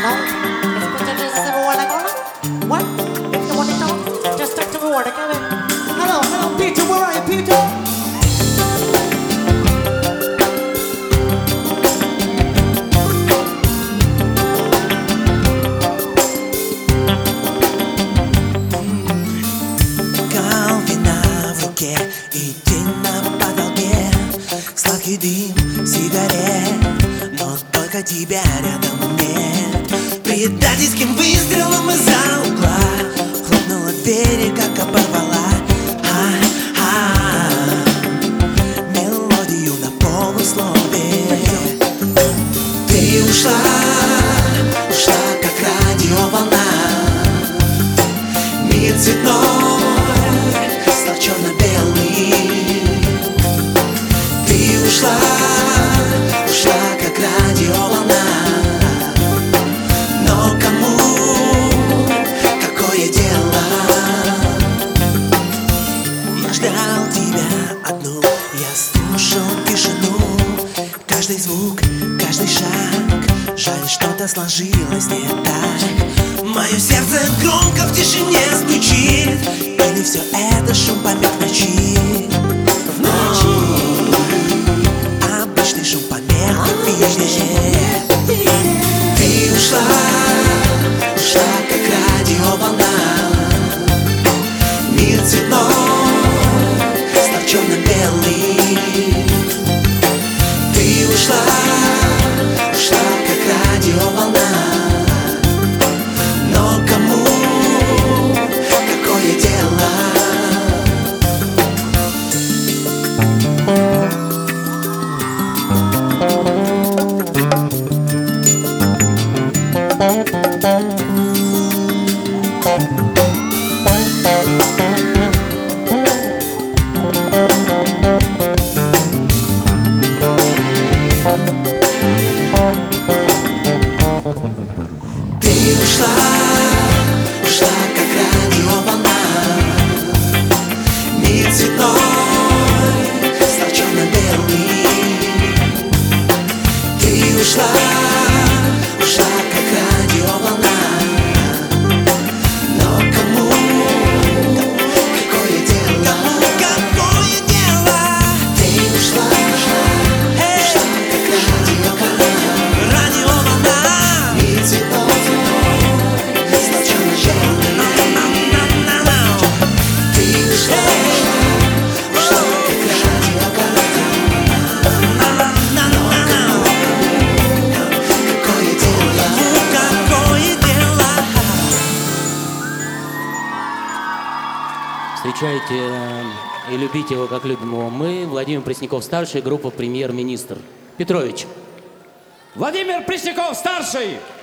What? If you want to talk, just talk to the water. Come in. Hello, Peter. Where are you, Peter? Бокал вина в руке и тень на потолке, сладкий дым сигарет, но только тебя рядом нет. Предательским выстрелом из-за угла хлопнула дверь, как оборвала мелодию на полуслове. Ты ушла как радиоволна. Мир цветной стал черно-белый. Ты ушла как радиоволна. Но кому какое дело? Я ждал тебя одну, я слушал тишину. Каждый звук, каждый шаг, жаль, что-то сложилось не так. Мое сердце громко в тишине стучит. Или все это шум помех в ночи? В ночи обычный шум помех в эфире. Ты ушла как радиоволна. Мир цветной стал черно-белый. Ты ушла как радиоволна. Но кому какое дело? Ты ушла как радиоволна. Мир цветной стал черно-белый. Ты ушла как радиоволна. Но кому какое дело? Какое дело? Ты ушла как радиоволна. Радиоволна. Мир цветной стал черно-белый. Ты ушла как радиоволна. Но какое дело? Какое дело? Встречайте и любите его, как любим его мы. Владимир Пресняков-старший, группа «Премьер-министр». Петрович. Владимир Пресняков-старший!